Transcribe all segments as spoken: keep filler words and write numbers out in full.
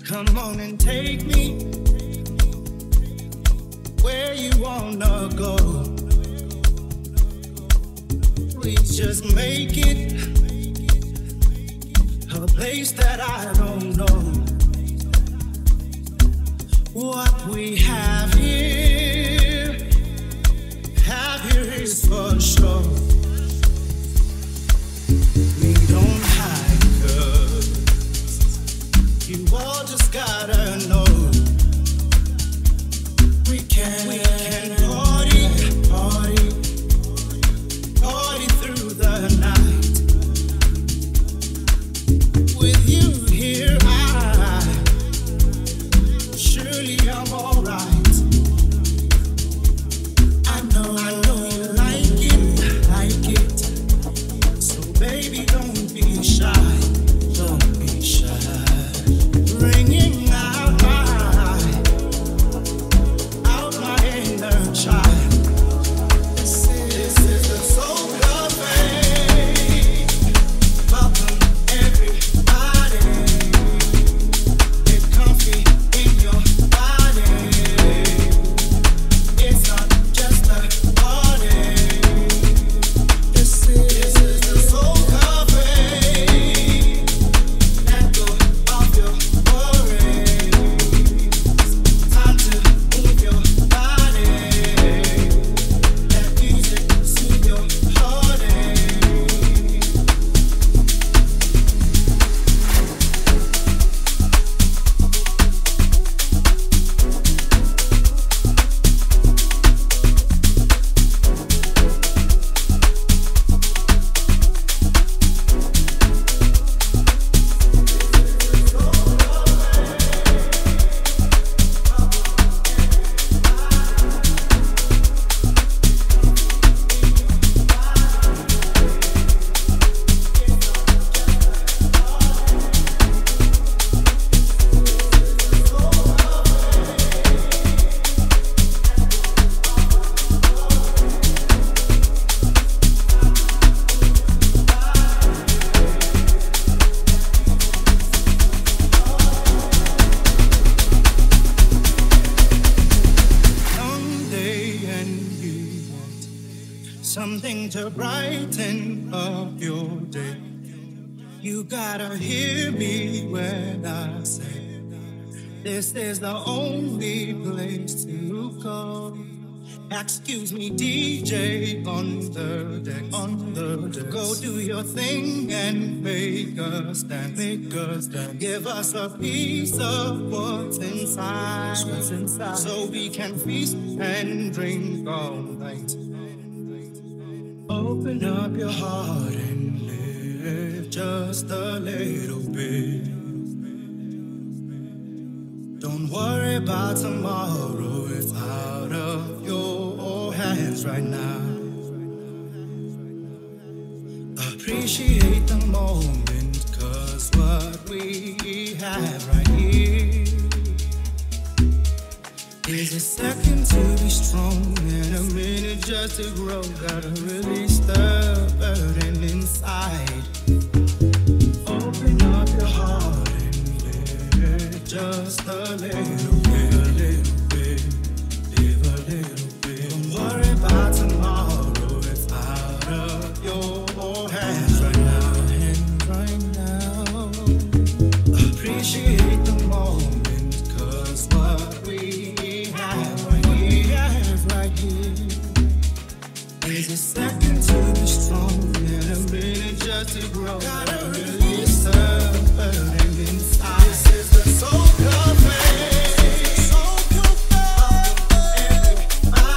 Come on and take me where you wanna go. Please just make it a place that I don't know. What we have here, have here is for sure. We don't hide, 'cause you all just gotta know. We can, we can party, party, party through the night. With you here, I surely I'm alright. I know, I know you like it, like it. So baby, don't be shy, don't be shy. Bringing out my, out my inner child. This is, this is the soul cafe. Welcome everybody. Get comfy in your body. It's not just a party. This is, this is the soul cafe. Let go of your worries. Time to move your body. Let music soothe your heartache. Long day and you want something to brighten up your day. You gotta hear me when I say this is the only place to go. Excuse me, D J on the deck, on the deck. Go do your thing and make us dance, make us dance. Give us a piece of what's inside, what's inside, so we can feast and drink all night. Open up your heart and live just a little bit. Don't worry about tomorrow, it's out of your hands right now. Appreciate the moment, 'cause what we have right here is a second to be strong and a minute just to grow. Gotta release the burden inside. Open up your heart and live just a little bit, a little bit, live a little bit. Don't worry about tomorrow, it's out of your hands right now, hands right now. Appreciate the moment, 'cause what we have right here, have right here is a second to be strong and a minute just to grow. Gotta release the burden inside. This is the soul cafe. Soul cafe. Everybody.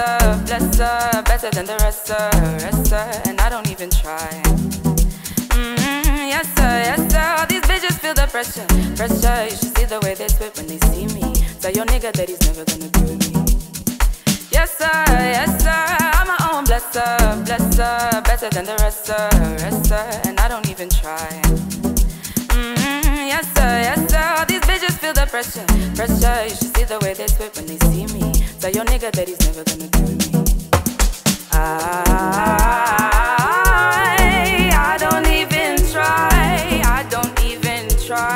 blesser, blesser, better than the rest, sir, rest, sir, and I don't even try. Mm-hmm, yes, sir, yes, sir. All these bitches feel the pressure, pressure. You should see the way they spit when they see me. Tell your nigga that he's never gonna be with me. Yes, sir, yes, sir. I'm my own blesser, blesser, better than the rest, sir, rest, sir, and I don't even try. Mm-hmm, yes, sir, yes, sir. All these bitches feel the pressure, pressure. You should see the way they spit when they see me. Tell your nigga that he's never gonna be with me. I, I don't even try. I don't even try.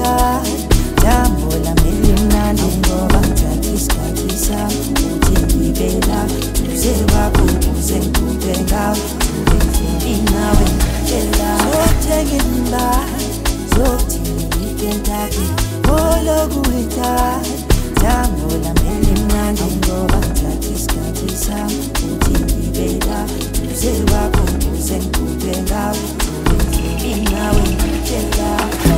lokuweta jambo lameli mnandi ngoba ngiyakisikhathi sami uthi ngibela uze wakho uze ngikuphe ngawe ubenzeli nawe ngitshela zokuthenga imbali zokuthenga ikentaki olokuweta jambo lameli mnandi ngoba ngiyakisikhathi sami uthi ngibela uze wakho uze ngikuphe ngawe ubenzeli nawe ngitshela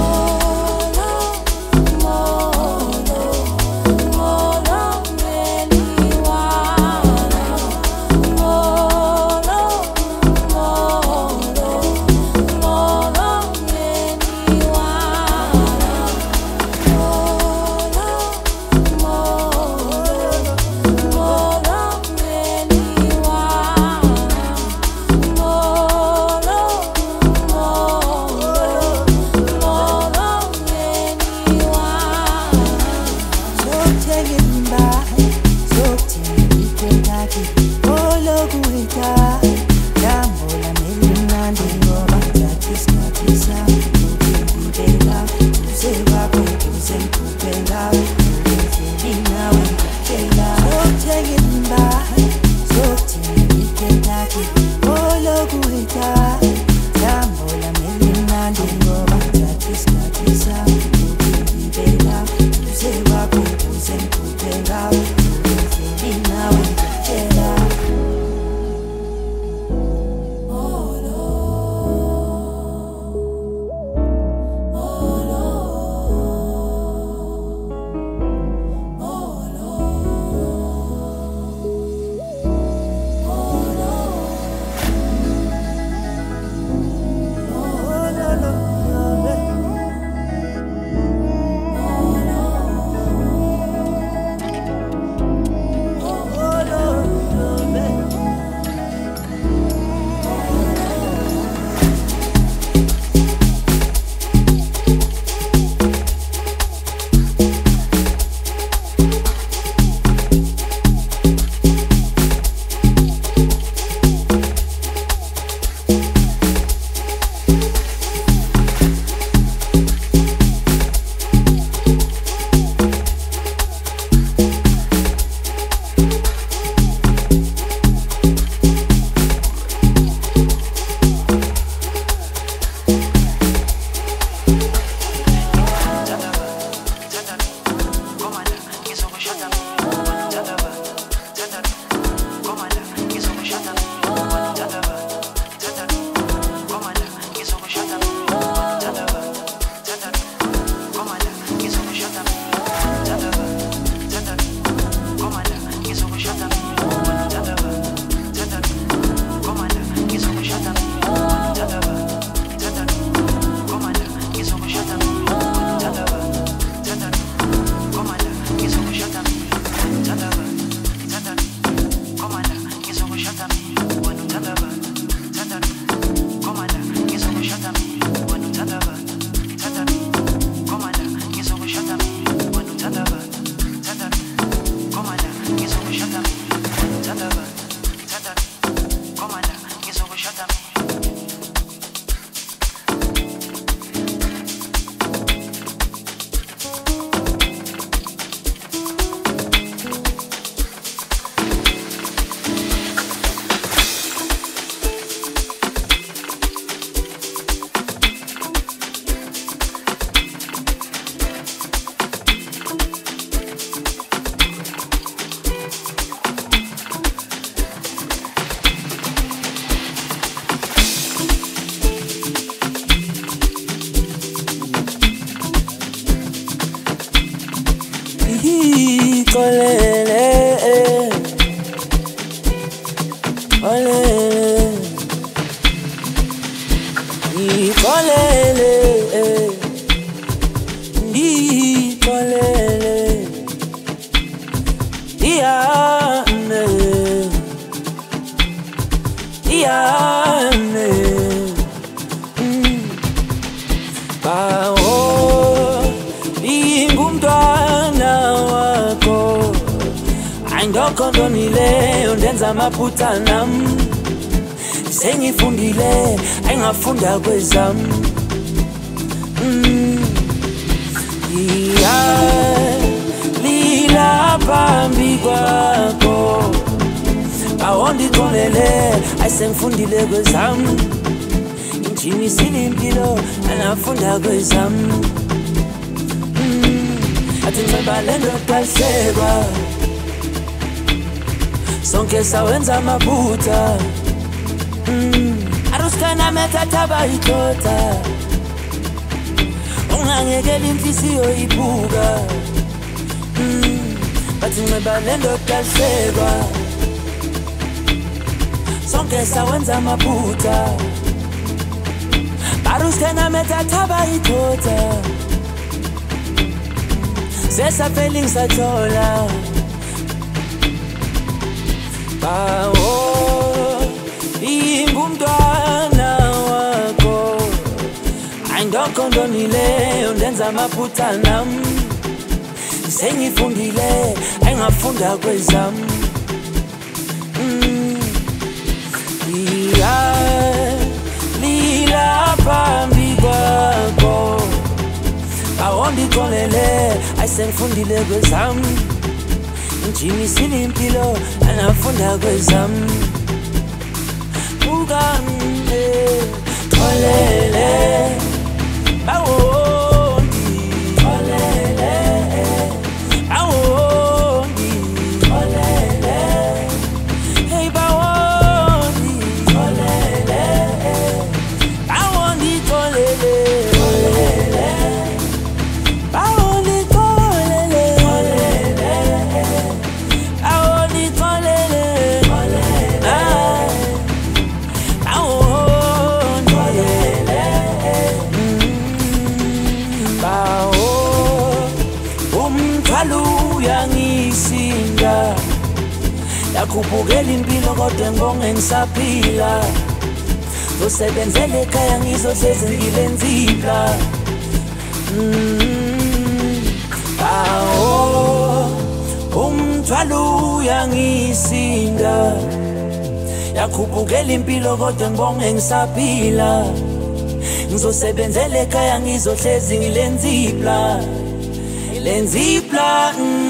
Kondonile undenza maphutha nami sengifundile engafunda kwezami mm. awondixolele ayisengifundile kwezami injini silimpilo anafunda kwezami athi nceba le ndoda alihlekwa sonke sawenza amaphutha aruskana methathaba idota ungangekela inhliziyo ibuka bathi nceba le ndoda alihlekwa sonke sawenza amaphutha aruskana methathaba idota sesa feeling sajola bawo ingumntwana wakho ayingakondonile undenza amaphutha nami sengifundile ayingafunda kwezami iya lila phambi kwakho awondixolele ayisengifundile kwezami injini silimpilo anafunda kwezami ukane xolele awondi xolele awondi xolele hey bawondi xolele awondi xolele xolele bawondi xolele xolele awondi xolele xolele awondi xolele bawo umthwalo uyangisinda yakhuphukela impilo kodwa ngibonge ngisaphila ngosebenzele ekhaya ngizohlezi ngilenzipha bawo umthwalo uyangisinda yakhuphukela impilo kodwa ngibonge ngisaphila ngizosebenzela ekhaya ngizohlezi ngilenzipha lenzipha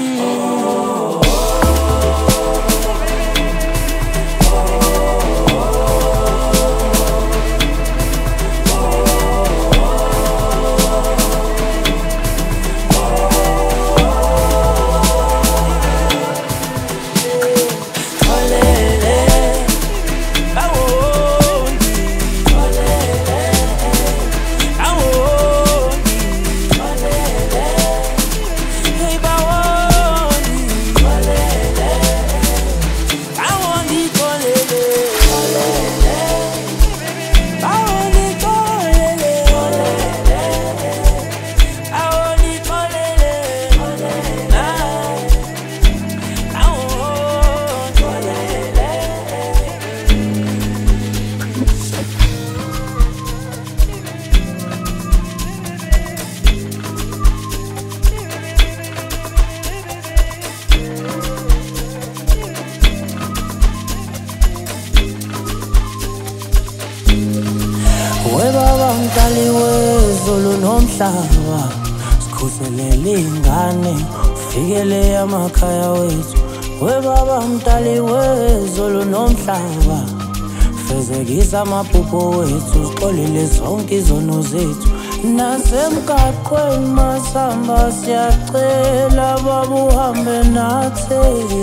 nomhlaba sikhuselele ingane ufikele amakhaya wethu webaba mdali wezulu nomhlaba fezekisa amaphupho wethu uxolile zonke izono zethu nasemgaqweni masamba siyacela babuhambe nathi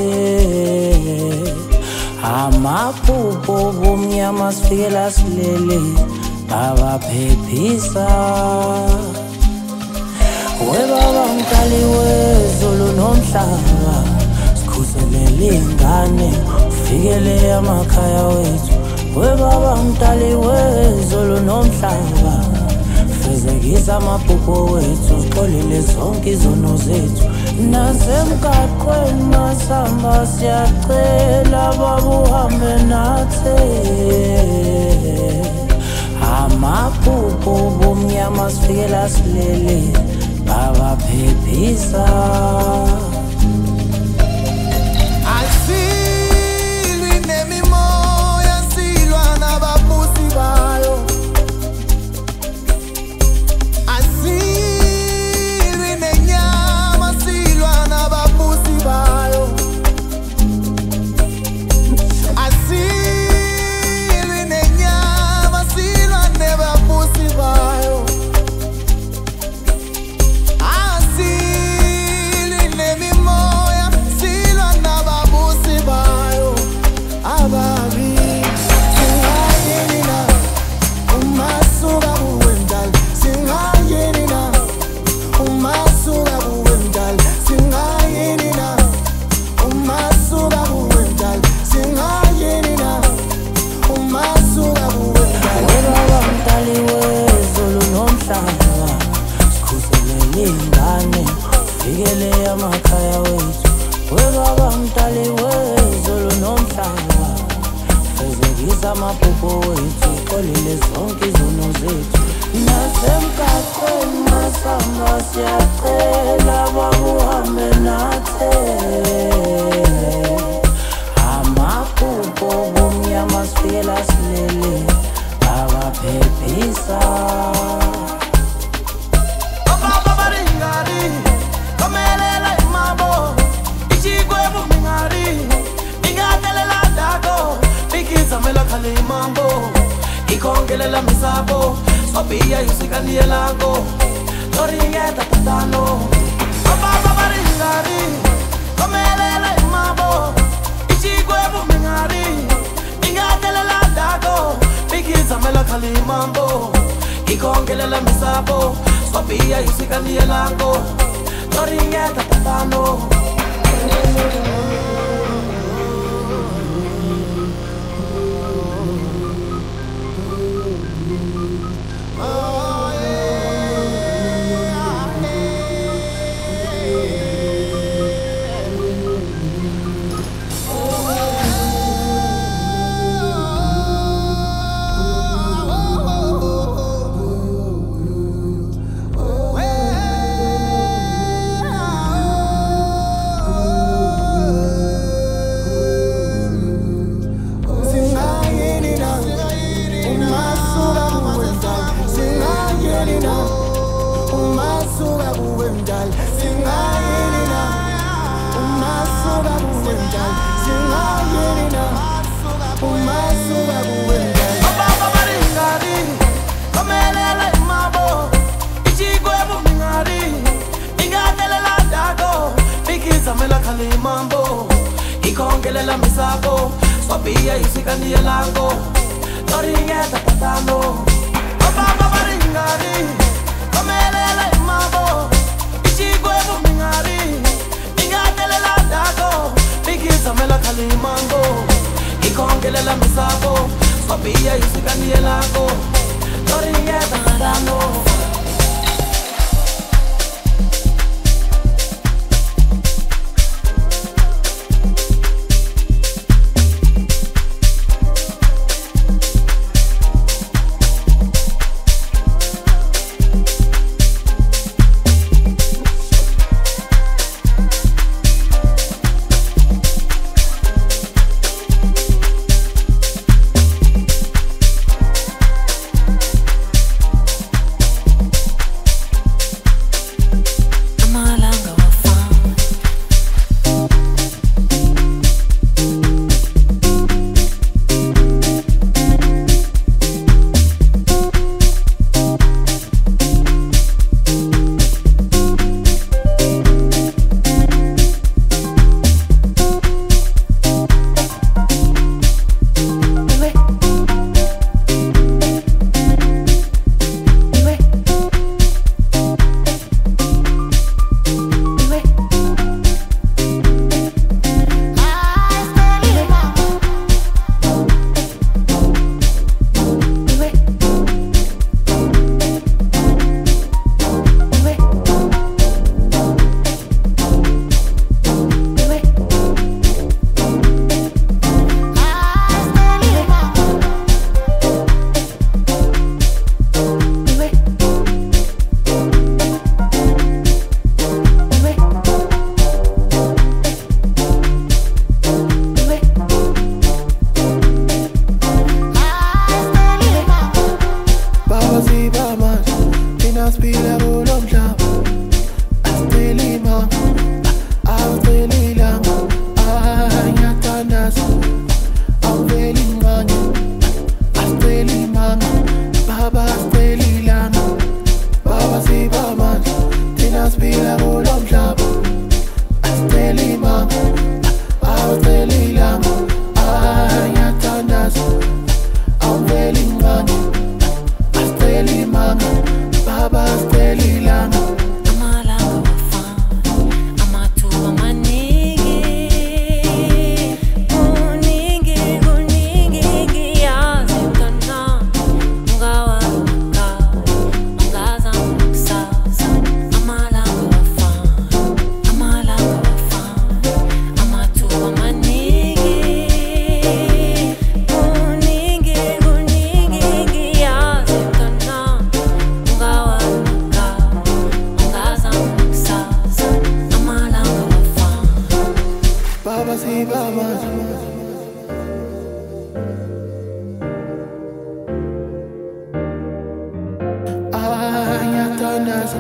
amaphupho bomnyama sifikela silele abaphephisa webaba mdali wezulu nomhlaba sikhuselele ingane ufikele amakhaya wethu webaba mdali wezulu nomhlaba fezekisa amaphupho wethu uxolile zonke izono zethu nasemgaqweni masamba siyacela babuhambe nathi amaphupho bomnyama sifikela silele babaphephisa asilwi nemimoya silwa nababusi bayo asilwi nenyama silwa nababusi bayo asilwi nomhlaba sikhuselele ingane ufikele amakhaya wethu webaba mdali wezulu nomhlaba fezekisa amaphupho wethu kolile zonke izono zethu nasemgaqweni masamba siyacela babuhambe nathi amaphupho bomnyama sifikela silele abaphephisa obaba baringari komelela imabo ichikwe bumingari ingatelela dago bikiza mela kalimambo ikongelela misabo sobia yusikanie lango toringeta tatano obaba baringari komelela imabo ichikwe bumingari ingatelela dago bikiza mela kalimambo ikongelela misabo sobia yusikanie lango toringeta tatano Mambo ikongelela misabo swabia isikanie lango toringeta tatano obaba baringari komelela imabo ichikwe bumingari ingatelela dago bikiza mela kalimambo ikongelela misabo swabia isikanie lango toringeta tatano Baba Steli bayathandaza.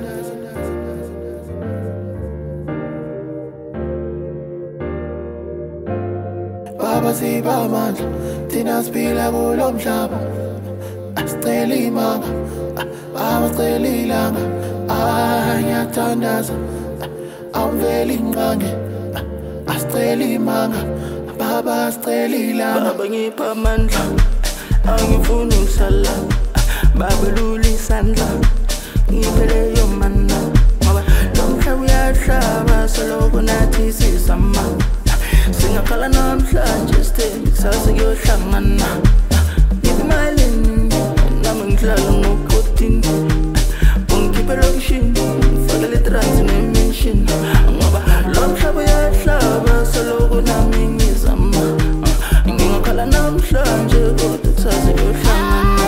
Baba siba amandla thina siphila kulo mhlaba, asicela imanga, abacela ilanga, ayathandaza, awuveli inqange, asicela imanga, baba asicela ilanga. Baba ngipha amandla, angifuni ukusala, baba lula isandla, ngiphe leyo mana, ngoba lo mhlaba uyahlaba, soloko nathi sisama. Singakhala namhlanje sithembe kusasa kuyohlangana. Ngiphe imali nami ngihlala ngokotini, ungikhiphe lokishini, ngifakele trans ne-mention, ngoba lo mhlaba uyahlaba, soloko nami ngizama. Ngingakhala namhlanje kodwa kusasa kuyohlangana.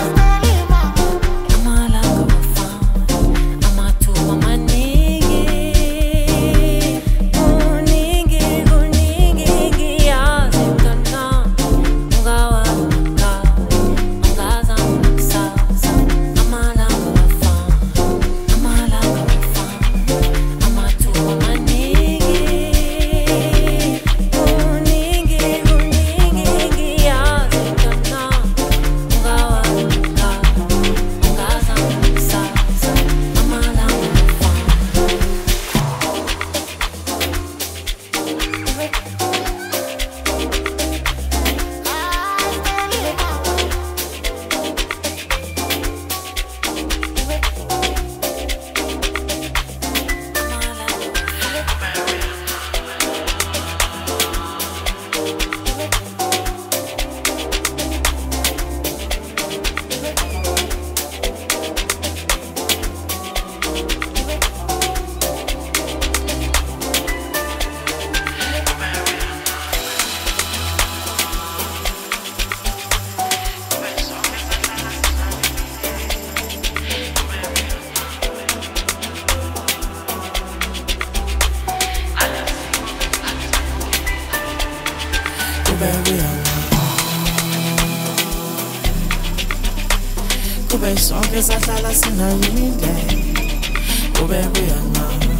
Kube sonke sahlala sinayinde, kube kuyana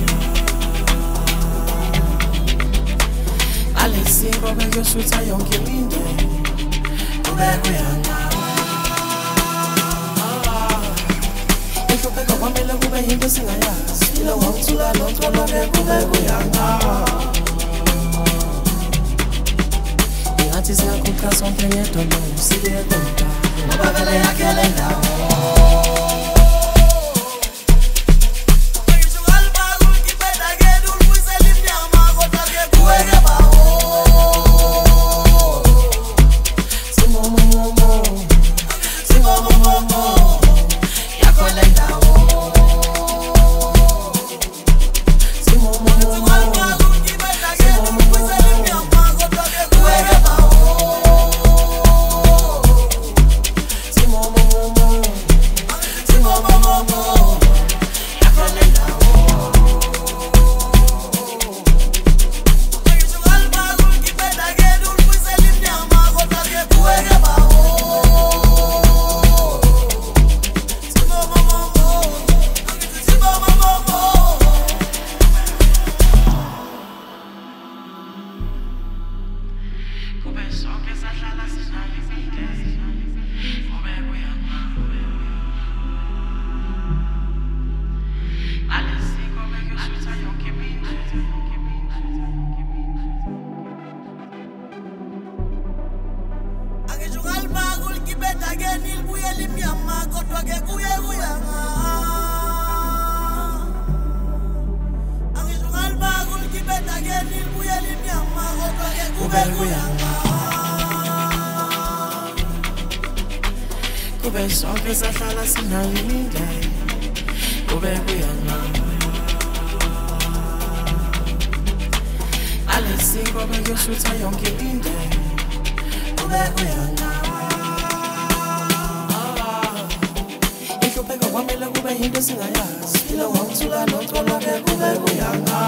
alesiko bengiyosutha yonke iminde, kube kuyana ihlupeka kwamele kube yinto singayazi, ilo ngokuthuka noxoloke kube kuyana ingathi siyakhupha sonke ngedolo sibuye kodwa ngoba vele yakhele ndawo. Kube sonke sahlala sinayinde, kube kuyana alesiko bengiyosutha yonke inde, kube kuyana ihlupeka kwamele kube yinto singayazi, ilo ngokuthuka noxoloke kube kuyana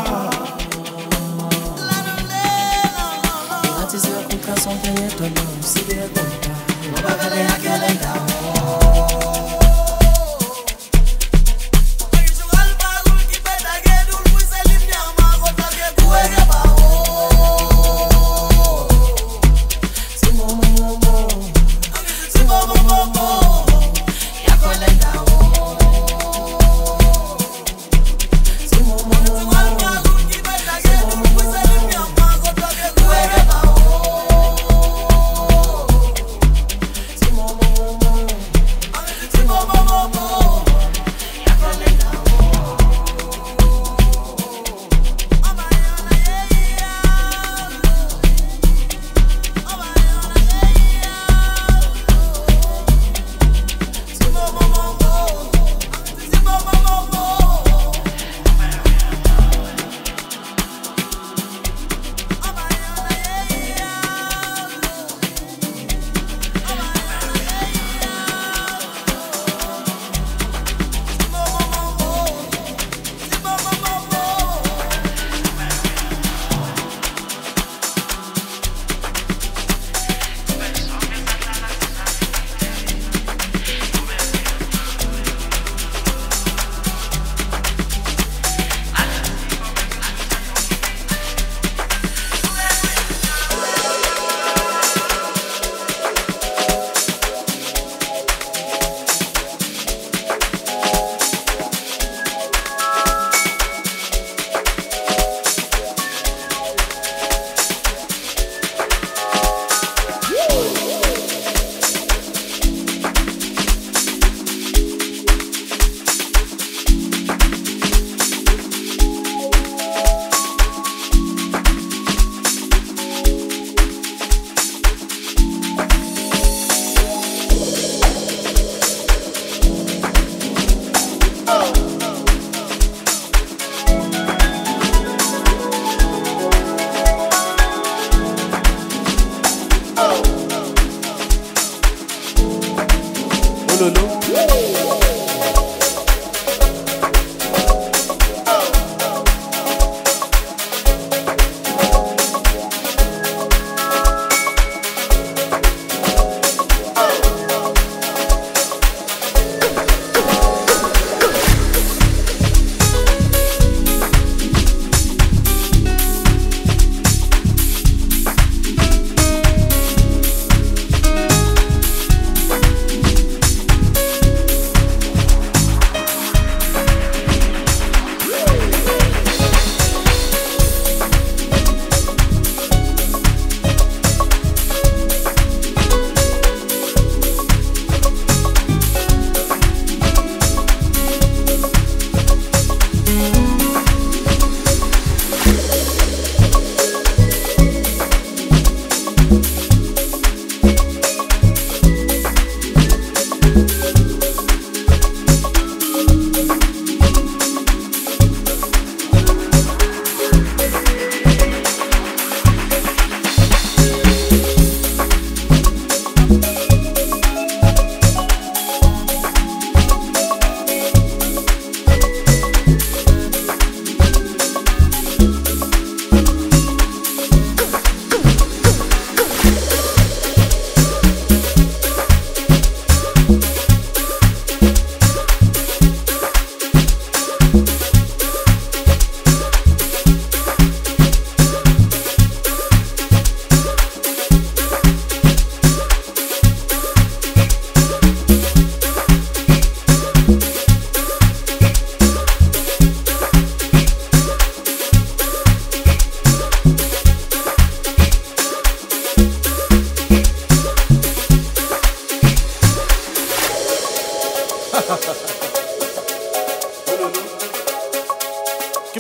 ingathi siyakhupha sonke ngedolo sibuye kodwa ngoba vele yakhele ndawo.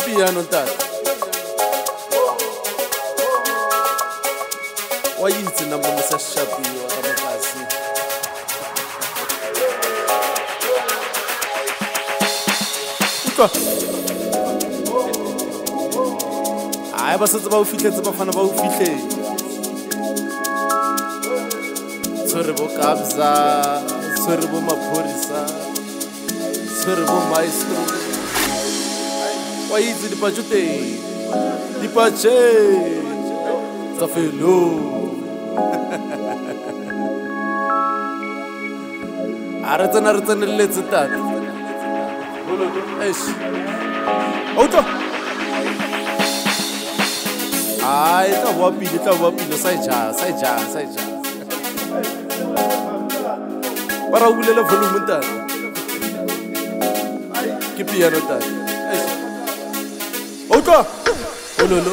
piano ntate. Wa yitse namba musa shabiwa ka mokasi. Utlwa. Ai ba setse ba o fitlhetse ba fana ba o fitlhetse. Tsore bo kabza, tsore bo maphorisa, tsore bo maestro. Wa yitse dipatsho teng. Dipatshe. Tsa felo. Are tsena re tseneletse tate. Eish. Auto. Ai, tla bua pile, tla bua pile, sa ja, sa ja, sa ja. Para o bulela volume tate. Ke piano tate. Eish. Auto. Ololo.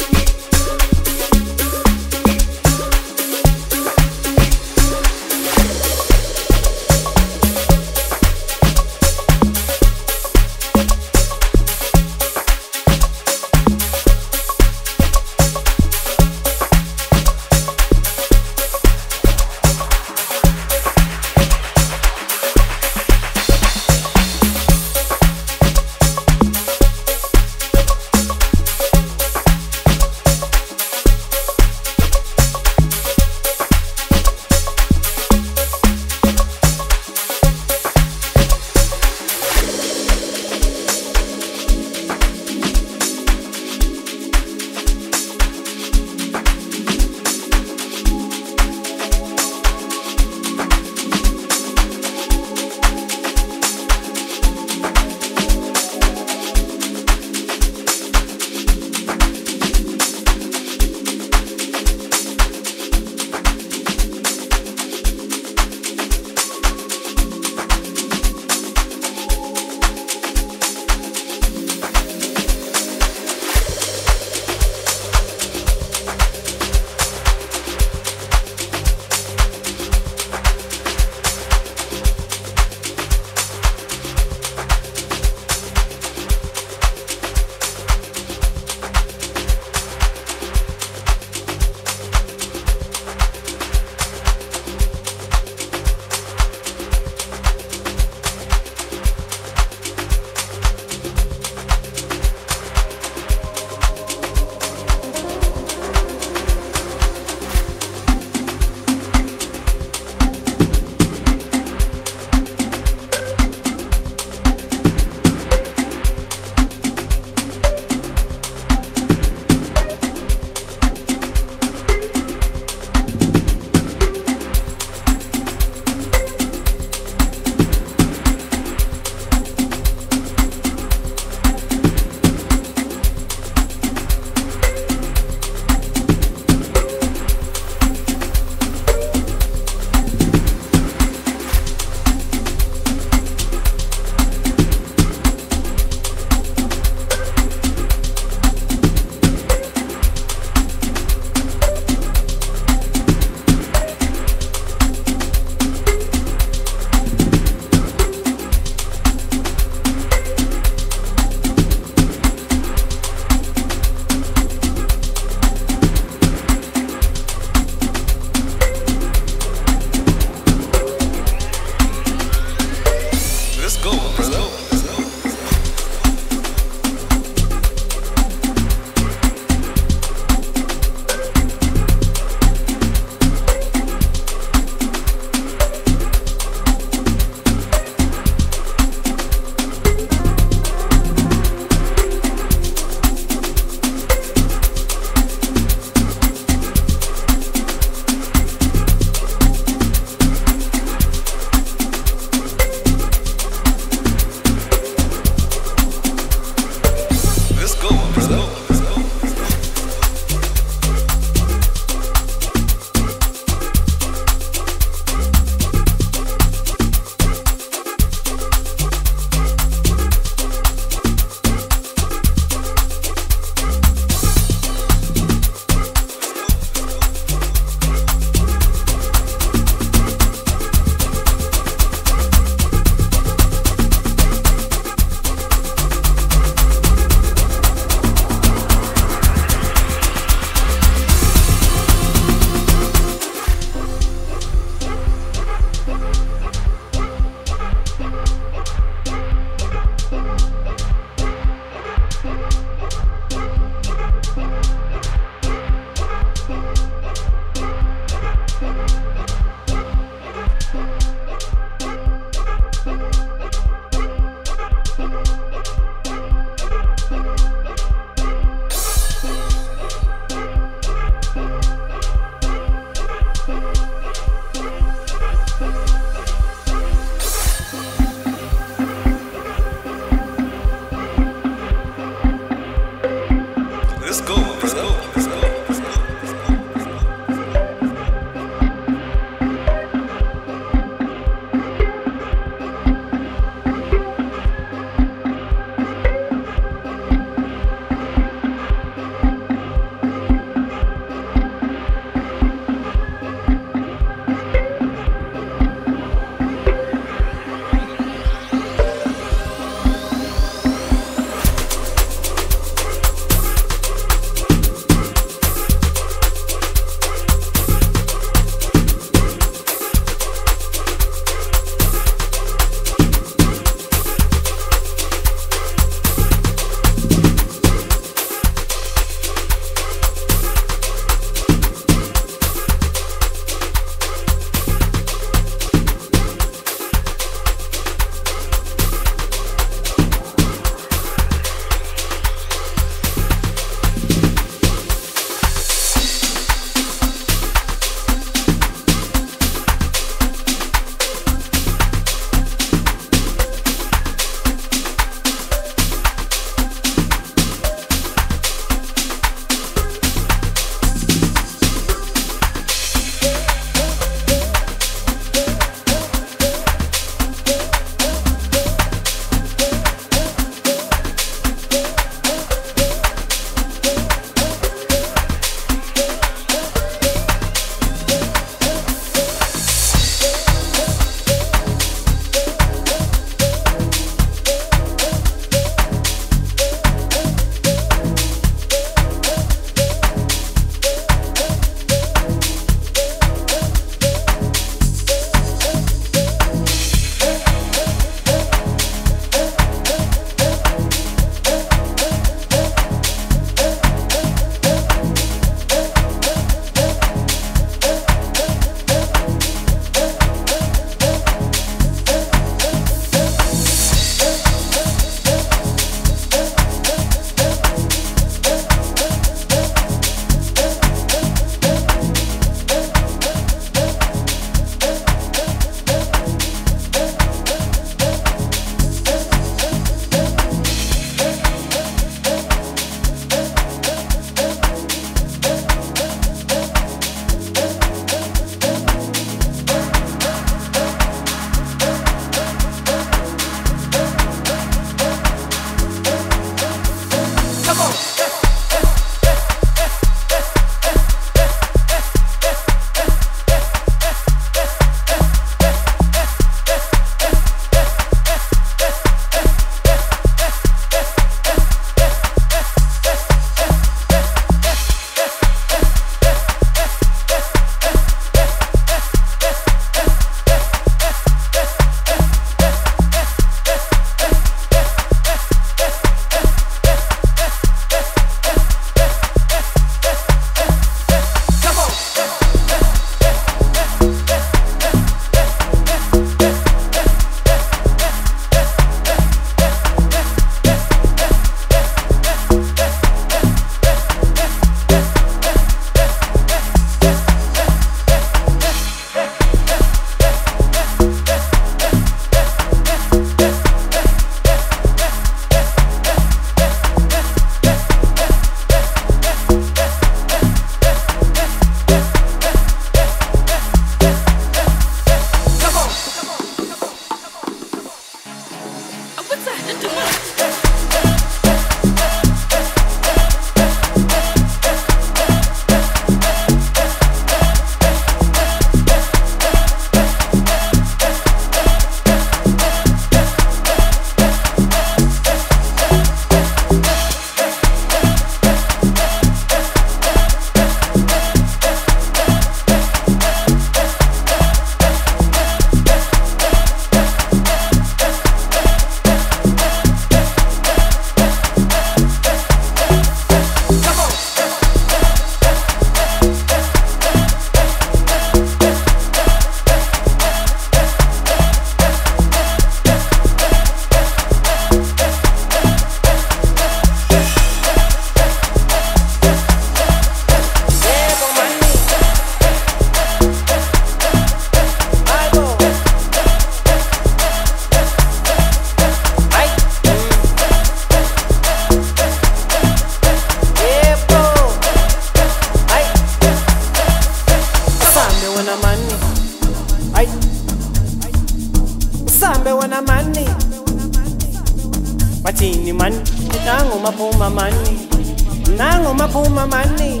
nangu maphuma mani, nangu maphuma mani.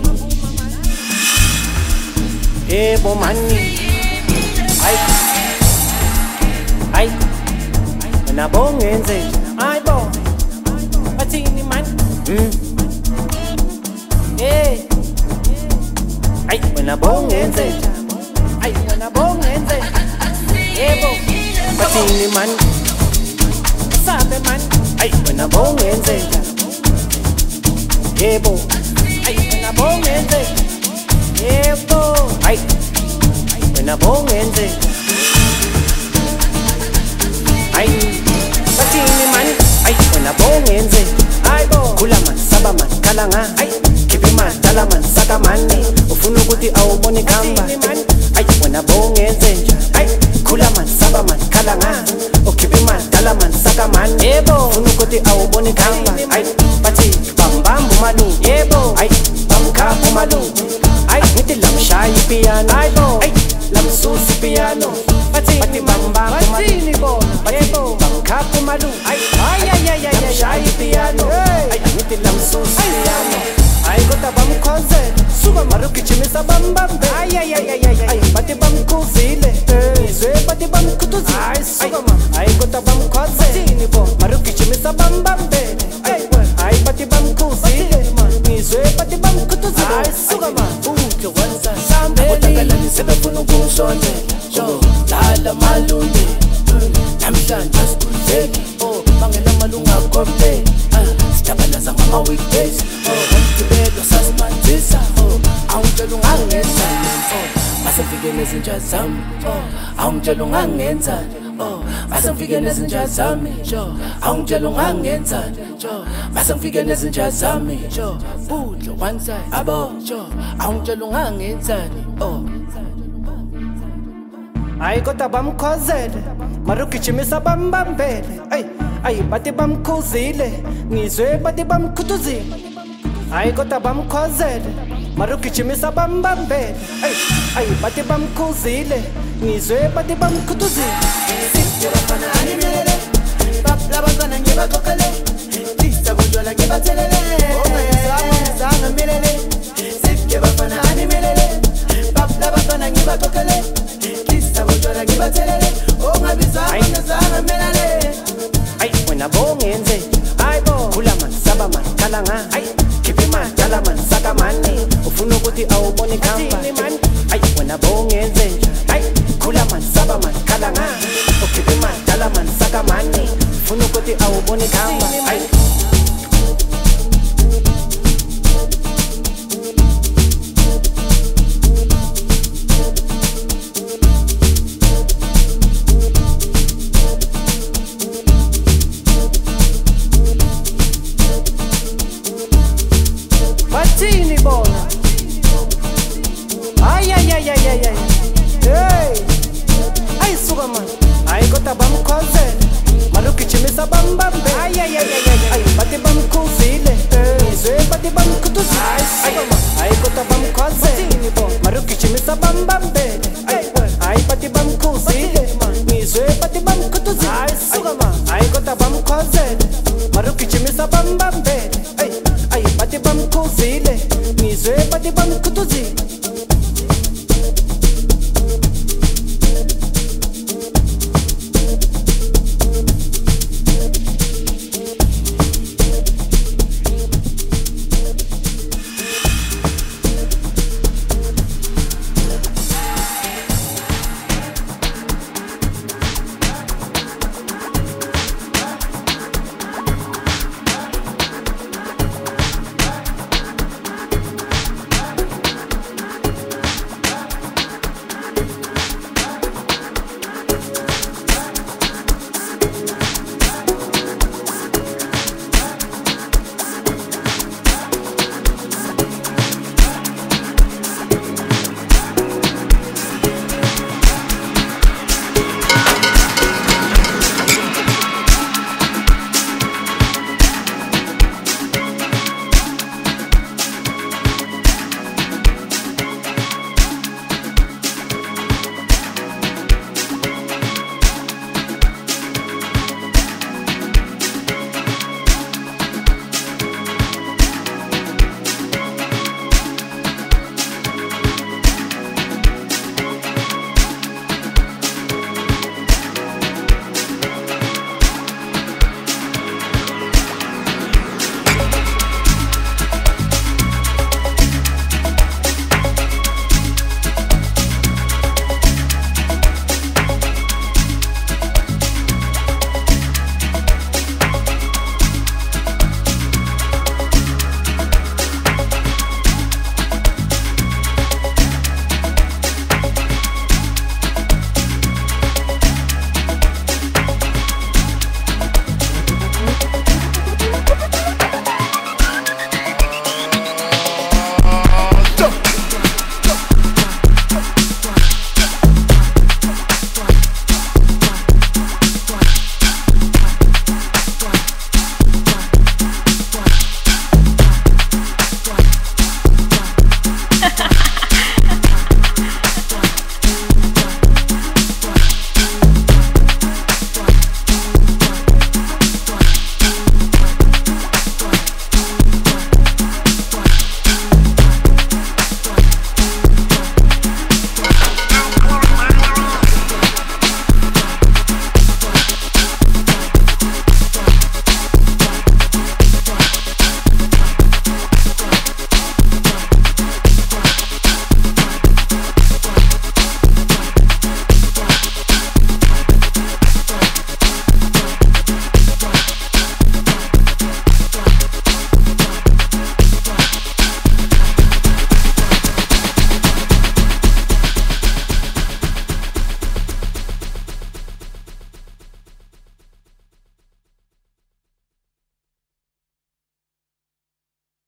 Yebo mani. Ay, ay, wena bongenze, ay bo, bathini man, mm, hey, ay, wena bongenze, ay, wena bongenze, yebo, bathini man, sabe man, ay, wena bongenze, yebo, ay, wena bongenze, yebo, ay. Wena bongenze ay bathini man ay wena bongenze ay bo khula man saba man khala nga ay khiphi man dala man saka mani ufuna ukuthi awubone khamba ay wena bongenze ay khula man saba man khala nga ukhiphi man dala man saka mani yebo ufuna ukuthi awubone khamba ay bathi bambamba malu yebo ay bamkhapha malu ay ngithi lamshaya piano ay bo ay lamsusi piano bathi bathi bamba bathini bona yebo bamkhapha malu ay ay ay ay ay shaya piano ay ngithi lamsusi piano ay kodwa bamkhonze suka marugijimisa bambambe ay ay ay ay ay bathi bamkhuzile izwe bathi bamkhutuzile ay suka ma ay kodwa bamkhonze bathini bona marugijimisa bambambe ay ay bathi bamkhuzile izwe bathi bamkhutuzile ay suka ma uke wansa sambeli sebefuna ukusonde jo dala malunde namhlanje asikhuleki oh bangela malunga komple sitabalaza ngama weekdays oh ngibelo sasimandisa oh awungitshela ungangenza oh masifike nezinja zami oh awungitshela ungangenza oh masifike nezinja zami jo awungitshela ungangenza jo masifike nezinja zami jo budlo one side abo jo awungitshela ungangenzani oh ay kodwa bamkhozele marugijimisa bambambele ay ay bathi bamkhuzile ngizwe bathi bamkhutuzile ay kodwa bamkhozele marugijimisa bambambele ay ay bathi bamkhuzile ngizwe bathi bamkhutuzile sithe bafana animele babla bantwana ngibaqoqele lisa kunjola ngibathelele ongazanga melele sithe bafana animele babla bantwana ngibaqoqele sabotora ngibathelele ongabizanga zanga melale ay wena bongenze ay bo khula man saba man khala nga ay khiphi man dala man saka mani ufuna ukuthi awubone khamba ay wena bongenze ay khula man saba man khala nga ukhiphi man dala man saka mani ufuna ukuthi awubone khamba ay bathini bona ay ay ay ay ay hey ay suka man ay kodwa bamkhonzela marugijimisa bambambe ay ay ay ay ay bathi bam